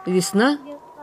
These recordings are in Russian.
Весна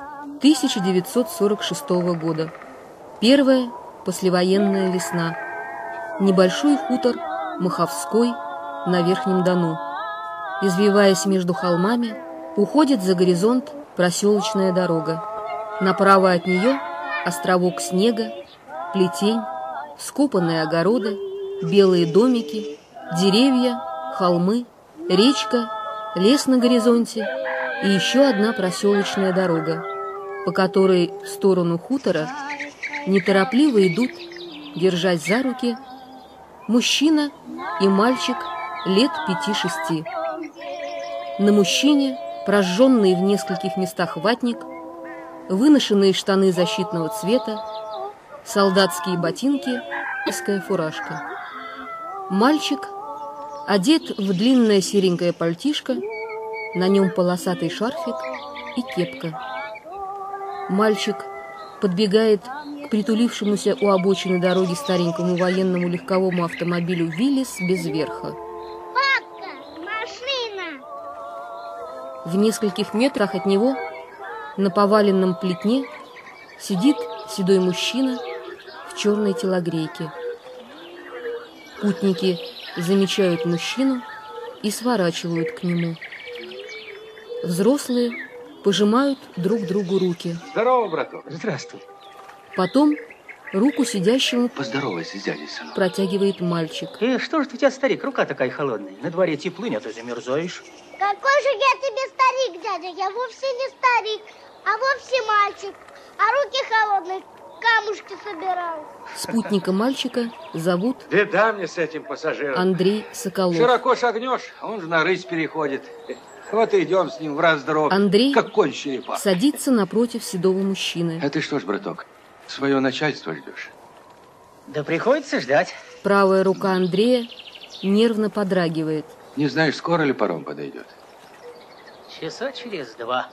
1946 года. Первая послевоенная весна. Небольшой хутор Маховской на Верхнем Дону. Извиваясь между холмами, уходит за горизонт проселочная дорога. Направо от нее островок снега, плетень, скопанные огороды, белые домики, деревья, холмы, речка, лес на горизонте и еще одна проселочная дорога, по которой в сторону хутора неторопливо идут, держась за руки, мужчина и мальчик лет 5-6. На мужчине прожженный в нескольких местах ватник, выношенные штаны защитного цвета, солдатские ботинки, низкая фуражка. Мальчик одет в длинное серенькое пальтишко, на нем полосатый шарфик и кепка. Мальчик подбегает к притулившемуся у обочины дороги старенькому военному легковому автомобилю «Виллис» без верха. Папка, машина! В нескольких метрах от него на поваленном плетне сидит седой мужчина в черной телогрейке. Путники замечают мужчину и сворачивают к нему. Взрослые пожимают друг другу руки. Здорово, браток. Здравствуй. Потом руку сидящему Поздоровайся с дядей, сынок. протягивает мальчик. Что же у тебя, старик, рука такая холодная? На дворе теплынь, а ты замерзаешь. Какой же я тебе старик, дядя? Я вовсе не старик, а вовсе мальчик. А руки холодные, камушки собирал. Спутника мальчика зовут Беда мне с этим пассажиром. Андрей Соколов. Широко шагнешь, он же на рысь переходит. Вот и идем с ним в раздробь, Андрей как конь черепа. садится напротив седого мужчины. А ты что ж, браток, свое начальство ждешь? Да приходится ждать. Правая рука Андрея нервно подрагивает. Не знаешь, скоро ли паром подойдет? Часа через 2.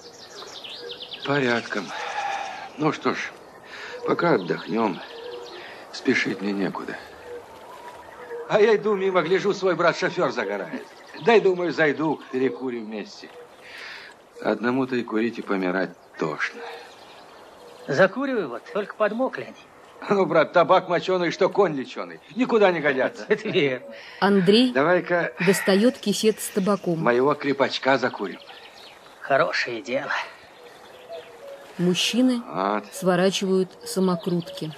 Порядком. Ну что ж, пока отдохнем, спешить мне некуда. А я иду мимо, гляжу, свой брат-шофер загорает. Дай, думаю, зайду, перекурим вместе. Одному-то и курить, и помирать тошно. Закуривай вот, только подмокли они. Ну, брат, табак моченый, что конь леченый. Никуда не годятся. Это верно. Андрей Давай-ка достает кисет с табаком. моего крепачка закурим. Хорошее дело. Мужчины Вот. сворачивают самокрутки.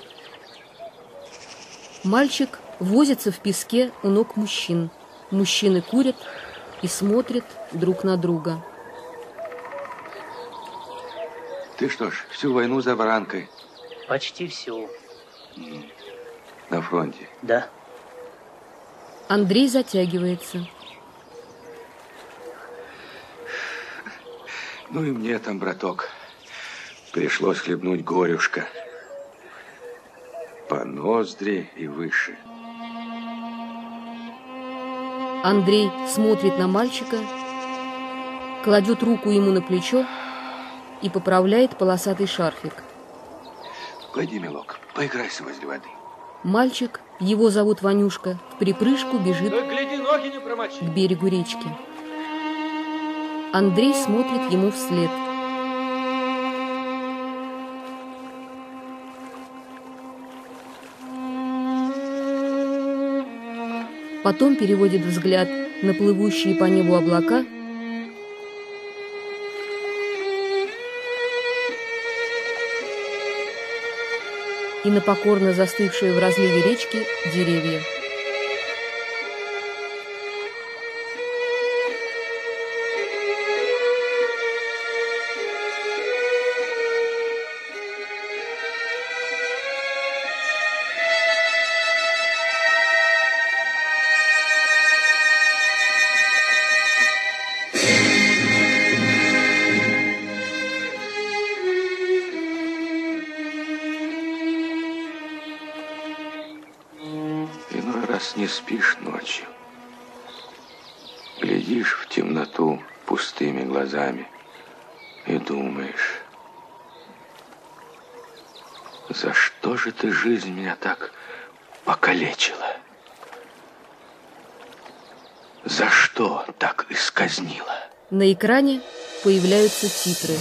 Мальчик возится в песке у ног мужчин. Мужчины курят и смотрят друг на друга. Ты что ж, всю войну за баранкой Почти всю. на фронте? Да. Андрей затягивается. Ну и мне там, браток, пришлось хлебнуть горюшка. По ноздри и выше. Андрей смотрит на мальчика, кладет руку ему на плечо и поправляет полосатый шарфик. Пойди, милок, поиграйся возле воды. Мальчик, его зовут Ванюшка, в припрыжку бежит Гляди, ноги не промочи. к берегу речки. Андрей смотрит ему вслед. Потом переводит взгляд на плывущие по небу облака и на покорно застывшие в разливе речки деревья. Иной раз не спишь ночью. Глядишь в темноту пустыми глазами и думаешь, за что же ты жизнь меня так покалечила? За что так исказнила? На экране появляются титры.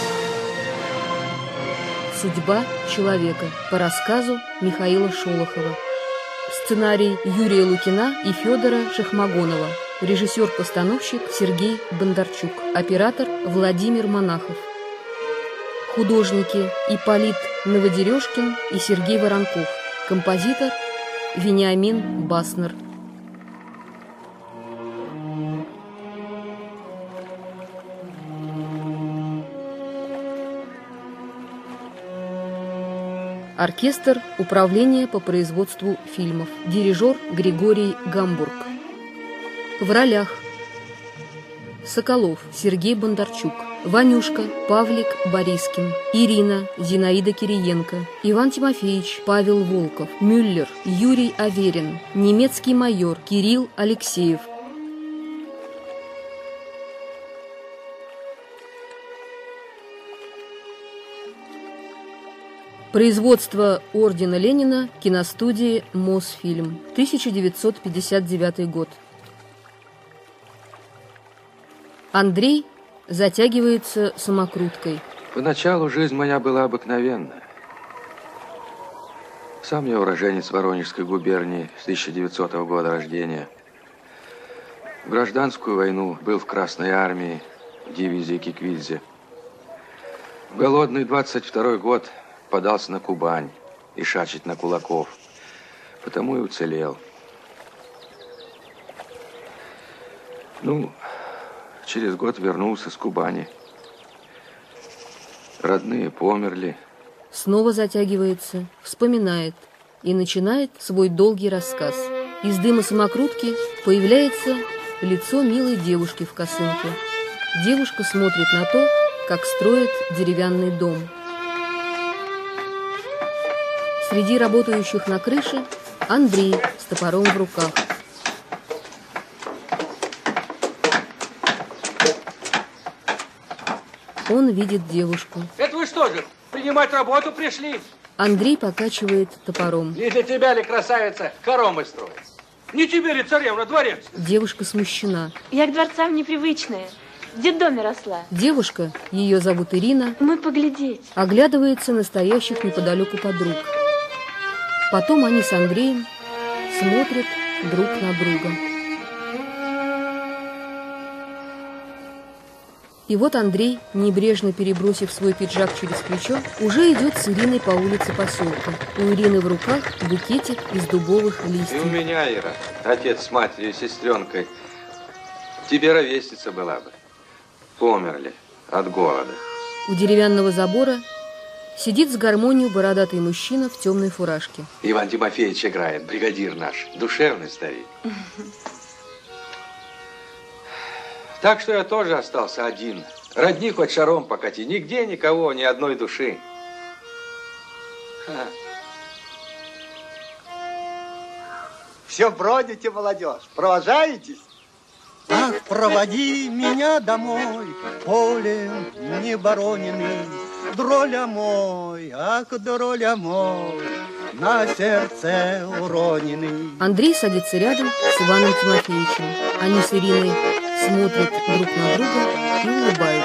«Судьба человека» по рассказу Михаила Шолохова. Сценарий Юрия Лукина и Федора Шахмагонова. Режиссер-постановщик Сергей Бондарчук. Оператор Владимир Монахов. Художники Ипполит Новодережкин и Сергей Воронков. Композитор Вениамин Баснер. Оркестр управления по производству фильмов. Дирижер Григорий Гамбург. В ролях: Соколов Сергей Бондарчук, Ванюшка Павлик Борискин, Ирина Зинаида Кириенко, Иван Тимофеевич Павел Волков, Мюллер Юрий Аверин, немецкий майор Кирилл Алексеев. Производство ордена Ленина киностудии Мосфильм. 1959 год. Андрей затягивается самокруткой. Поначалу жизнь моя была обыкновенная. Сам я уроженец Воронежской губернии с 1900 года рождения. В гражданскую войну был в Красной армии, в дивизии Киквидзе. В голодный 22 год подался на Кубань и шачить на кулаков, потому и уцелел. Через год вернулся с Кубани. Родные померли. Снова затягивается, вспоминает и начинает свой долгий рассказ. Из дыма самокрутки появляется лицо милой девушки в косынке. Девушка смотрит на то, как строят деревянный дом. Среди работающих на крыше Андрей с топором в руках. Он видит девушку. Это вы что же, принимать работу пришли? Андрей покачивает топором. Не для тебя ли, красавица, хоромы строить? Не тебе ли, царевна, дворец? Девушка смущена. Я к дворцам непривычная. В детдоме росла. Девушка, ее зовут Ирина, Мы поглядеть. оглядывается на стоящих неподалеку подруг. Потом они с Андреем смотрят друг на друга. И вот Андрей, небрежно перебросив свой пиджак через плечо, уже идет с Ириной по улице поселка. У Ирины в руках букетик из дубовых И у листьев. меня, Ира, отец с матерью и сестренкой, тебе ровесница была бы. Померли от голода. У деревянного забора сидит с гармонию бородатый мужчина в темной фуражке. Иван Тимофеевич играет, бригадир наш, душевный старик. Так что я тоже остался один. Родни хоть шаром покати, нигде никого, ни одной души. Все бродите, молодежь, провожаетесь? Ах, проводи меня домой, полем не бороненный, дроля мой, ах, дроля мой, на сердце уроненный. Андрей садится рядом с Иваном Тимофеевичем. Они с Ириной смотрят друг на друга и улыбаются.